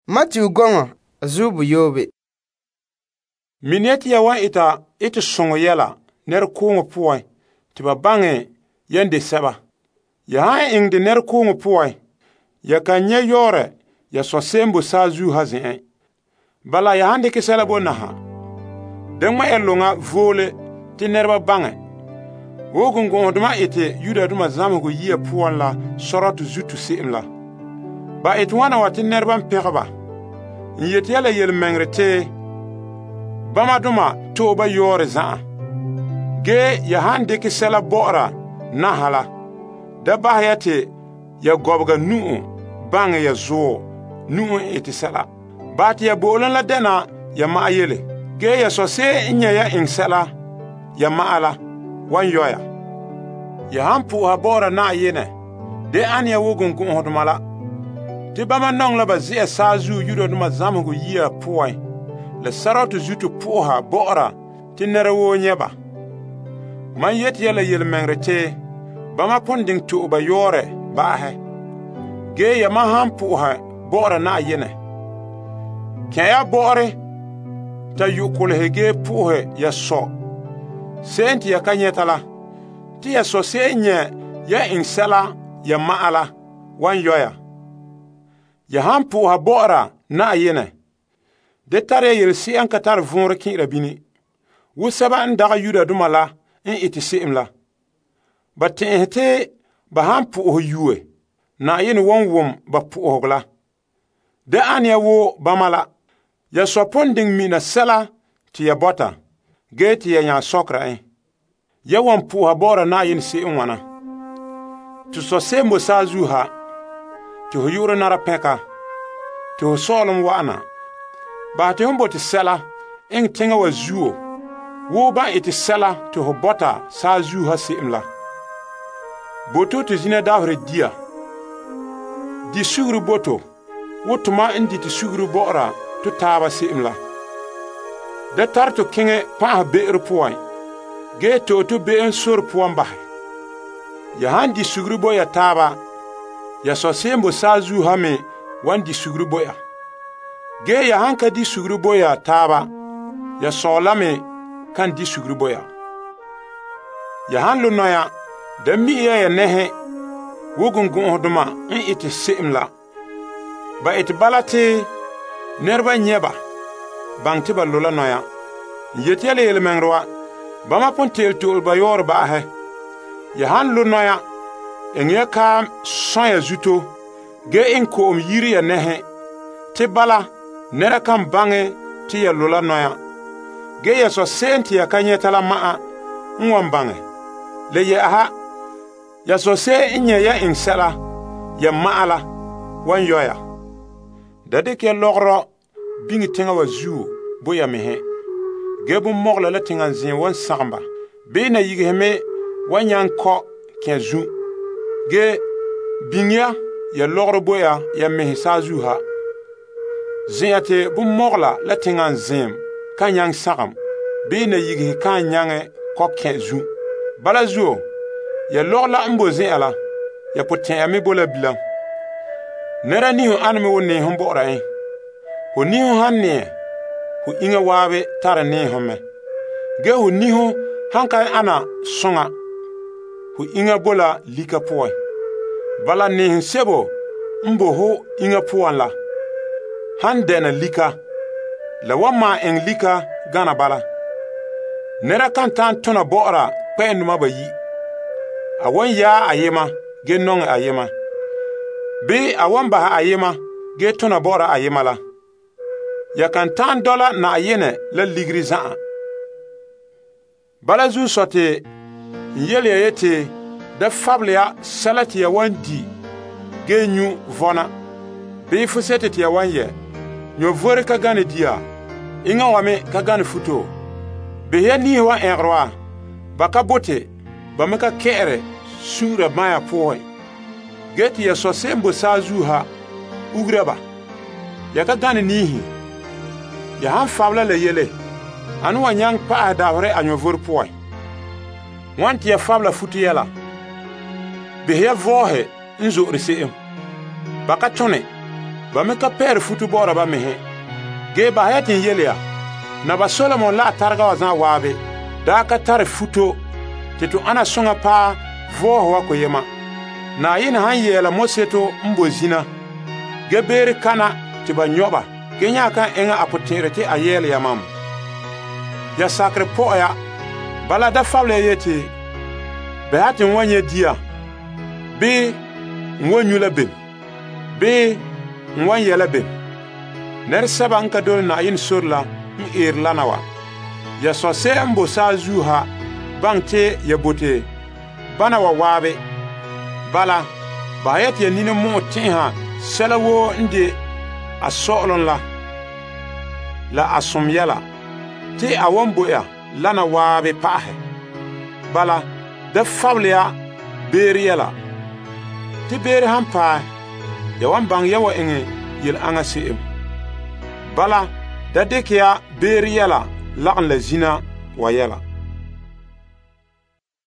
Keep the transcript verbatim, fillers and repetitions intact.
Matthew gonga zubu yobe. Mineti ya wan ita iti songo yela ner kongo puwai tiba bange yende seba. Ya haan ing de ner kongo puwai ya kan nye yore ya so sembo sa zu ha zin. Bala ya haan de kisela bo naha. Dengma elonga vole ti nerba bange. Wogun gonduma ite yuda duma zamugo yia puwan la soratu zutu siim la. Ba iti wana wati nerban pegba. Nyeti yala yel mengre te bama duma toba yore zaa. Ge ya han de kisela bora nahala. Da bahayate ya gobga nuu bange ya zoo nuu iti sela. Bati ya bolan la dena ya maayele. Ge ya sose inya ya ingsela ya maala wan yoya. Ya han puha bora na yene. De an ya wogun gun hodumala. Ti bama nong la ba zia sazu yudo duma zamugo yia puwai. Le saratu zutu puha bora ti nere wo nyeba. Man yet yela yel mengre te bama ponding tu ba yore baahe. Ge ya ma han puha bora na yene. Kaya bore ta yukule hege puhe ya so. Senti ya kanyetala. Ti ya so senye ya insela ya maala wan yoya. Ya han puha bora na yene. De tare yel si an katar vunre kin rabini. Wu saba an daga yuda dumala in iti siim la. Ba tenhete ba han puha yuwe. Na yene won wom ba puha gla. De an ya wo bamala. Ya soponding mina sela ti ya bota. Ge ti ya nya sokra en. Ya won puha bora na yene siim wana. Tu so sembo sa zuha. Ti ho yura nara peka. Ti ho solom wana. Ba ti humbo ti sela ing tinga wa zuo. Wo ba iti sela ti ho bota sa zuha siim la. Boto ti zine davre dia. Di sugru boto. Wo tuma indi ti sugru bora tu taba siim la. De tarto kinge paha be'er puwai. Ge to tu be'en sur puwan bahe. Ya han di sugru boya taba. Ya so sembo sa zuha me wan di sugru boya. Ge ya han ka di sugru boya taba. Ya so lame kan di sugru boya. Ya han lo noya. Da mi ya ya nehe. Wogun gun hoduma in iti siim la. Ba iti balate nerba nyeba. Bang tiba lola noya. Yeti yale yele mengrwa. Bama pon tel tol ba yor ba he. Ya han lo noya. Enye ka son ya zuto. Ge in ko om yiri ya nehe. Ti bala nera kan bange ti ya lola noya. Ge ya so senti ya kanye tala maa nwan bange. Le ye aha. Ya so se inye ya insela ya maala wan yoya. Dade ke logro bingi tinga wa zuo boya mehe. Gebu mogla la tinga zin wan samba. Be na yigehme wan yanko ken zu. Ge binya ya logro boya ya mehe sa zuha. Ziyate bu mogla la tinga zin kan yang sagam. Be na yigehe kan yange ko ken zu. Bala zuo ya logla mbo zin ala ya poten ya me bola bilan. Nera ni hu anme woni hum bora en. Hu ni hu hanne hu inga wawe tara ne home. Ge hu ni hu hanka ana songa hu inga bola lika poy. Bala ne sebo mbo ho inga poan la. Han dena lika la wama en lika gana bala. Nera kan tan tona bora pe numa bayi. Awon ya ayema ge nong ayema. Be awon ba ayema ge tona bora ayema la. Ya kan tan dola na ayene la ligri zaa. Bala zu sote yele yete da fablia salati ya wandi ge nyu vona. Be fusete ti ya wanye nyo vore ka gane dia. Inga wame ka gane futo. Be ya ni wa enrwa baka bote ba meka kere sura maya poy. Geti ya so sembo sa zuha ugreba. Ya ka gane nihi. Ya han fabla le yele. Anu wanyang pa davre anyo vor poy. Wanti ya fabla futi yela. Be ya vohe nzo rese. Baka tone ba me ka pɛɛr futu baoora ba mehe gee ba ya tin yel ya na ba Solomon la a targa wa zã waabe daa ka tar futo tɩ tɩ ana sõŋa paa voos wa koyema na yɩn sãn yɛɛla moseto n bo zĩna ge beer kana tɩ ba yõba ge yã kan ẽngã a pʋtẽere tɩ a yɛɛl ya mam ya sakr pʋgã ya bala da fabla ya yetɩ bɩ ha tɩ n wa yẽ dia bɩ n wa yũ la bem bɩ n wa yɛla bem ned sɛba n ka dol Naayɩn sor la n eer lana wa ya sõse n bo saazuu ha bãng tɩ ya bote bãna wa waabe bala ba ya tɩ ya nin moog tẽesã sɛla woo n de a soglem la la a sõm yɛla tɩ a wan bo ya lana waabe paasɛ bala da fabl ya beer yɛla tɩ beer sãn paɛ ya wan bãng ya wa ẽngẽ yel-ãngã se'em bala da dɩk ya beer yɛla lagn la zĩna wa yɛla